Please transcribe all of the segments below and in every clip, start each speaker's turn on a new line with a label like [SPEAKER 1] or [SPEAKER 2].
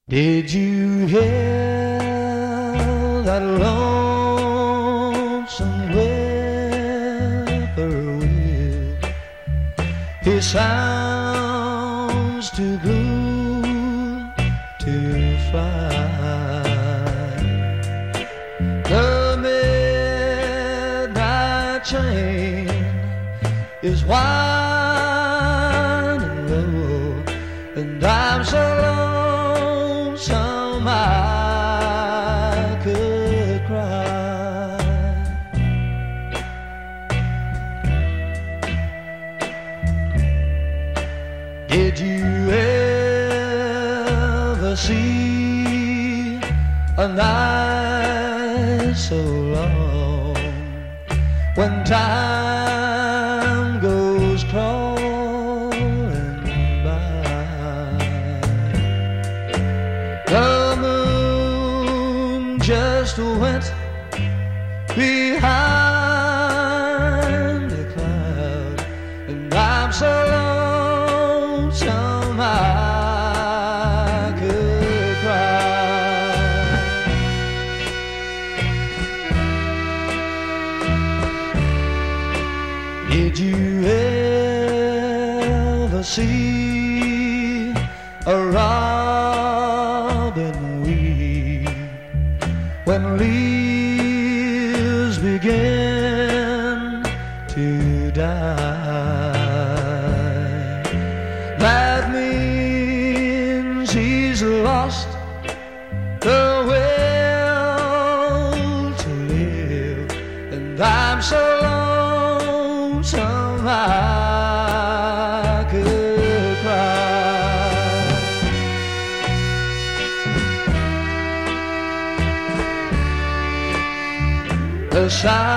[SPEAKER 1] Did you hear that lonesome whippoorwill? He sounds too blue to fly. The midnight train is winding low, and I'm so lonesome I could cry. Did you ever see a night so long when time goes crawling by? The moon just went behind a cloud, and I'm so lonesome I could cry. Did you ever see a robin weep when leaves begin to die? That means he's lost the will to live, and I'm so lonesome I could cry. The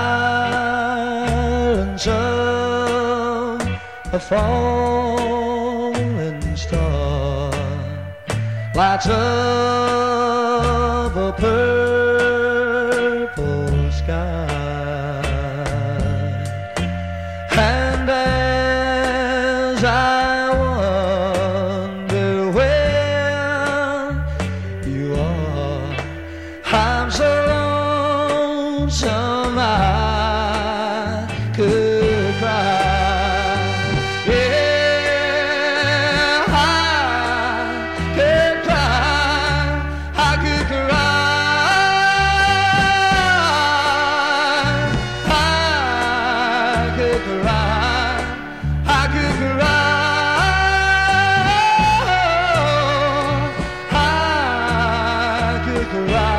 [SPEAKER 1] silence of a falling star lights up a purple sky, and as I wonder where you are, I'm so lonesome I could cry. Yeah, I could cry. I could cry. I could cry. I could cry. I could cry.